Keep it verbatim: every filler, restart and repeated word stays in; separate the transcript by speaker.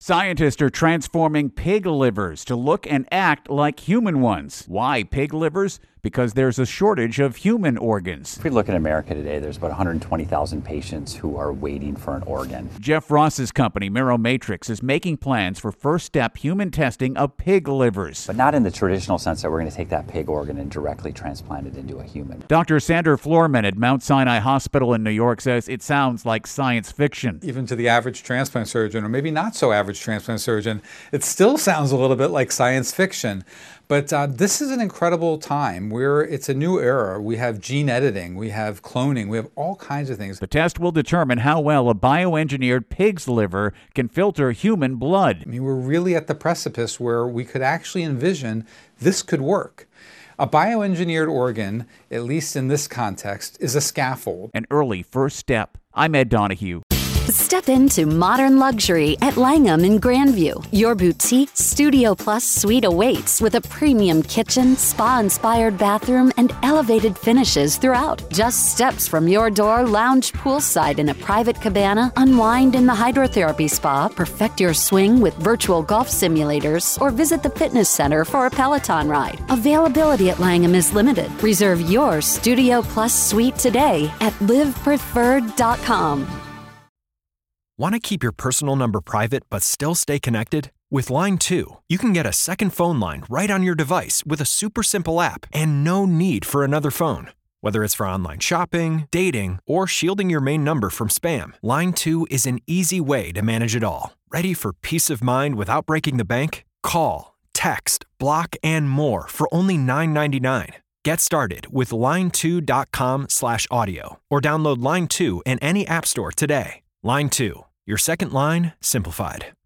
Speaker 1: Scientists are transforming pig livers to look and act like human ones. Why pig livers? Because there's a shortage of human organs.
Speaker 2: If we look at America today, there's about one hundred twenty thousand patients who are waiting for an organ.
Speaker 1: Jeff Ross's company, Miromatrix, is making plans for first-step human testing of pig livers.
Speaker 2: But not in the traditional sense that we're going to take that pig organ and directly transplant it into a human.
Speaker 1: Doctor Sander Florman at Mount Sinai Hospital in New York says it sounds like science fiction.
Speaker 3: Even to the average transplant surgeon, or maybe not so average transplant surgeon, it still sounds a little bit like science fiction. But uh, this is an incredible time where it's a new era. We have gene editing, we have cloning, we have all kinds of things.
Speaker 1: The test will determine how well a bioengineered pig's liver can filter human blood.
Speaker 3: I mean, we're really at the precipice where we could actually envision this could work. A bioengineered organ, at least in this context, is a scaffold.
Speaker 1: An early first step. I'm Ed Donahue.
Speaker 4: Step into modern luxury at Langham in Grandview. Your boutique Studio Plus suite awaits with a premium kitchen, spa-inspired bathroom, and elevated finishes throughout. Just steps from your door, lounge poolside in a private cabana, unwind in the hydrotherapy spa, perfect your swing with virtual golf simulators, or visit the fitness center for a Peloton ride. Availability at Langham is limited. Reserve your Studio Plus suite today at live preferred dot com.
Speaker 5: Want to keep your personal number private but still stay connected? With Line two, you can get a second phone line right on your device with a super simple app and no need for another phone. Whether it's for online shopping, dating, or shielding your main number from spam, Line two is an easy way to manage it all. Ready for peace of mind without breaking the bank? Call, text, block, and more for only nine ninety-nine. Get started with line two dot com slash audio or download Line two in any app store today. Line two. Your second line simplified.